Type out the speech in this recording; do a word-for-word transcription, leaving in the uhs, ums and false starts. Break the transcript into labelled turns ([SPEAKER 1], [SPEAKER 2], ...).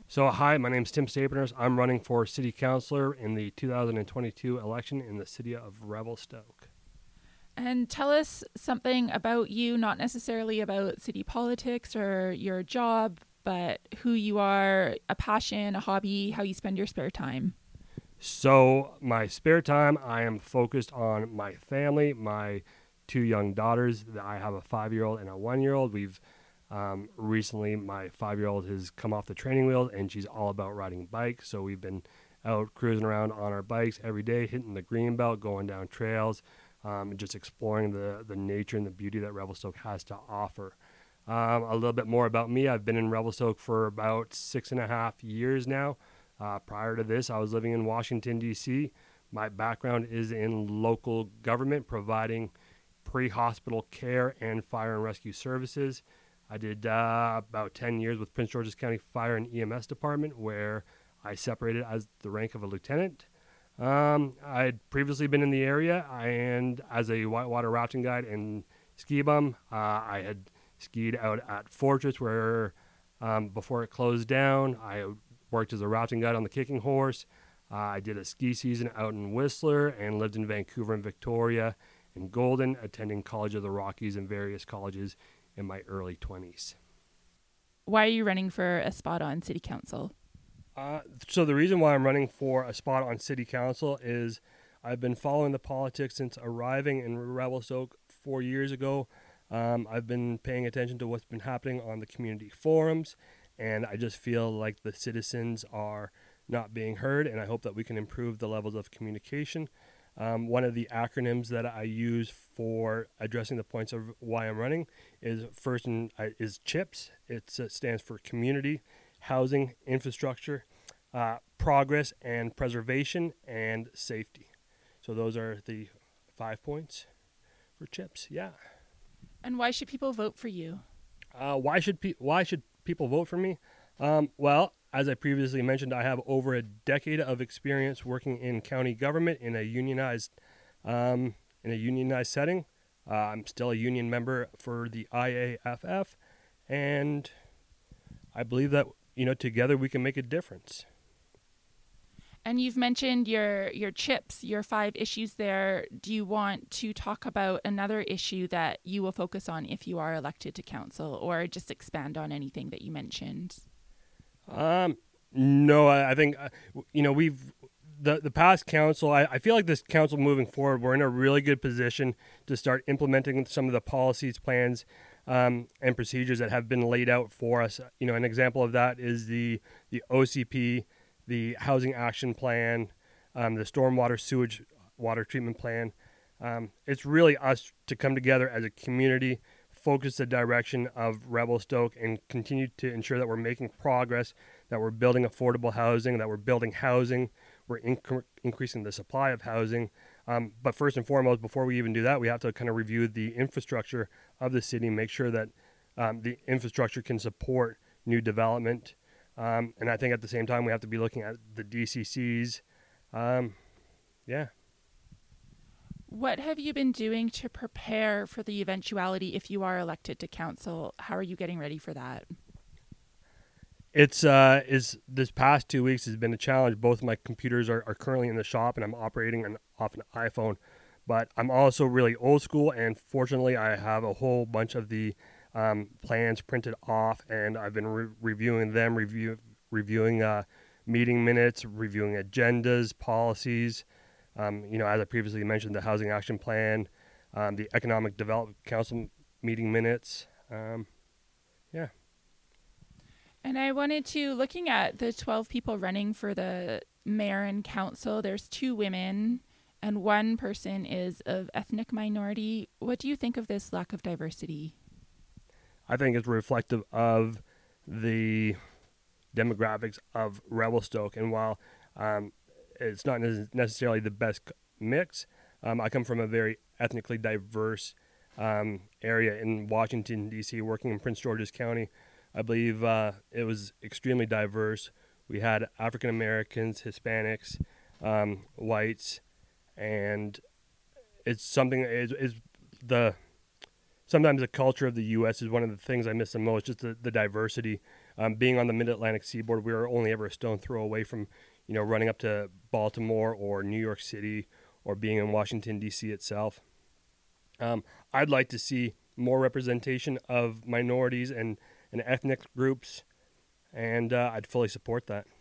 [SPEAKER 1] So, hi, my name is Tim Staperners. I'm running for city councilor in the two thousand twenty-two election in the city of Revelstoke.
[SPEAKER 2] And tell us something about you, not necessarily about city politics or your job, but who you are, a passion, a hobby, how you spend your spare time.
[SPEAKER 1] So, my spare time, I am focused on my family, my two young daughters. I have a five year old and a one year old. We've um, recently, my five year old has come off the training wheels and she's all about riding bikes. So, we've been out cruising around on our bikes every day, hitting the green belt, going down trails, um, and just exploring the, the nature and the beauty that Revelstoke has to offer. Um, a little bit more about me. I've been in Revelstoke for about six and a half years now. Uh, prior to this, I was living in Washington, D C. My background is in local government, providing pre-hospital care and fire and rescue services. I did uh, about ten years with Prince George's County Fire and E M S Department, where I separated as the rank of a lieutenant. Um, I had previously been in the area, and as a whitewater rafting guide and ski bum, uh, I had skied out at Fortress, where um, before it closed down, I worked as a rafting guide on the Kicking Horse. Uh, I did a ski season out in Whistler and lived in Vancouver and Victoria and Golden, attending College of the Rockies and various colleges in my early twenties.
[SPEAKER 2] Why are you running for a spot on city council?
[SPEAKER 1] Uh, so the reason why I'm running for a spot on city council is I've been following the politics since arriving in Revelstoke four years ago. Um, I've been paying attention to what's been happening on the community forums, and I just feel like the citizens are not being heard, and I hope that we can improve the levels of communication. Um, one of the acronyms that I use for addressing the points of why I'm running is first in, uh, is CHIPS. It uh, stands for Community, Housing, Infrastructure, uh, Progress and Preservation, and Safety. So those are the five points for CHIPS. Yeah.
[SPEAKER 2] And why should people vote for you?
[SPEAKER 1] Uh, why should pe- why should people vote for me? Um, well, as I previously mentioned, I have over a decade of experience working in county government in a unionized um, in a unionized setting. Uh, I'm still a union member for the I A F F, and I believe that you know together we can make a difference.
[SPEAKER 2] And you've mentioned your your chips, your five issues there. Do you want to talk about another issue that you will focus on if you are elected to council, or just expand on anything that you mentioned?
[SPEAKER 1] Um, no, I, I think uh, you know we've the the past council. I, I feel like this council moving forward, we're in a really good position to start implementing some of the policies, plans, um, and procedures that have been laid out for us. You know, an example of that is the the O C P, the Housing Action Plan, um, the Stormwater Sewage Water Treatment Plan. Um, it's really us to come together as a community, focus the direction of Revelstoke, and continue to ensure that we're making progress, that we're building affordable housing, that we're building housing, we're inc- increasing the supply of housing. Um, but first and foremost, before we even do that, we have to kind of review the infrastructure of the city, make sure that um, the infrastructure can support new development. Um, and I think at the same time, we have to be looking at the D C Cs. Um, yeah.
[SPEAKER 2] What have you been doing to prepare for the eventuality if you are elected to council? How are you getting ready for that?
[SPEAKER 1] It's uh, is this past two weeks has been a challenge. Both of my computers are, are currently in the shop, and I'm operating an, off an iPhone. But I'm also really old school, and fortunately, I have a whole bunch of the um, plans printed off, and I've been re- reviewing them, review reviewing uh, meeting minutes, reviewing agendas, policies. Um, you know, as I previously mentioned, the Housing Action Plan, um, the Economic Development Council meeting minutes. Um, yeah.
[SPEAKER 2] And I wanted to, looking at the twelve people running for the mayor and council, there's two women and one person is of ethnic minority. What do you think of this lack of diversity?
[SPEAKER 1] I think it's reflective of the demographics of Revelstoke. And while um, it's not necessarily the best mix, um, I come from a very ethnically diverse um, area in Washington, D C, working in Prince George's County. I believe uh, it was extremely diverse. We had African Americans, Hispanics, um, whites, and it's something is is the sometimes the culture of the U S is one of the things I miss the most. Just the, the diversity Um, being on the Mid-Atlantic seaboard, we were only ever a stone throw away from, you know, running up to Baltimore or New York City or being in Washington, D C itself. Um, I'd like to see more representation of minorities and, and ethnic groups, and uh, I'd fully support that.